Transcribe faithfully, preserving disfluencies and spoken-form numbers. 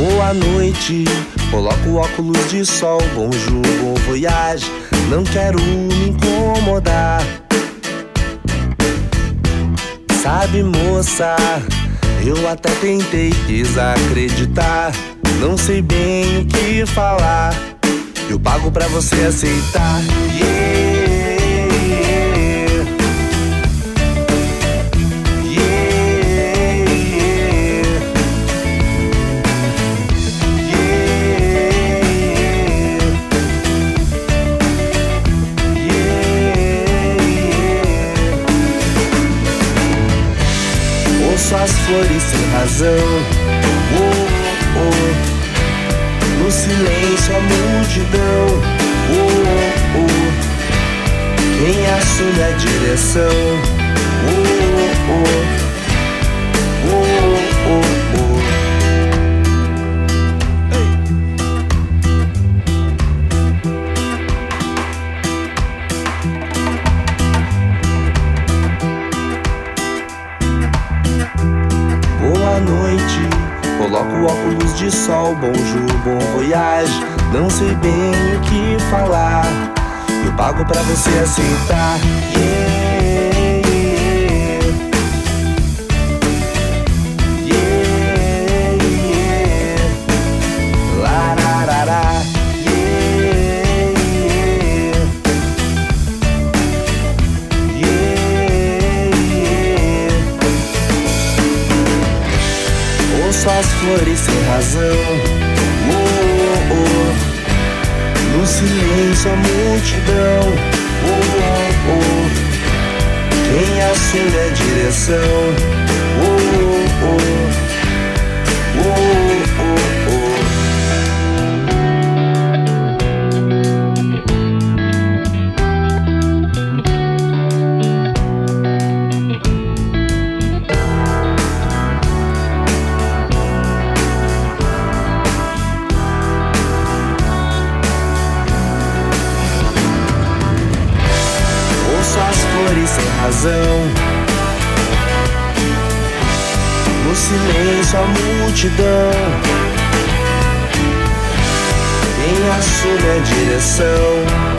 Boa noite, coloco o óculos de sol. Bonjour, bon voyage, não quero me incomodar. Sabe, moça, eu até tentei desacreditar. Não sei bem o que falar, eu pago pra você aceitar. Yeah. Ouço as flores sem razão, oh, oh. No silêncio a multidão, oh, oh. Quem assume a direção, oh, oh. Oh, oh, oh. Boa noite, coloco o óculos de sol. Bonjour, bon voyage, não sei bem o que falar, eu pago pra você aceitar. Yeah, yeah, yeah. Lararara. Yeah, yeah. Yeah, yeah. Ouço as flores sem razão, oh, oh. No silêncio a multidão, oh, oh. Quem assume a direção, oh, oh. Oh, oh, oh. Ouço as flores sem razão, no silêncio a multidão. Quem assume a direção,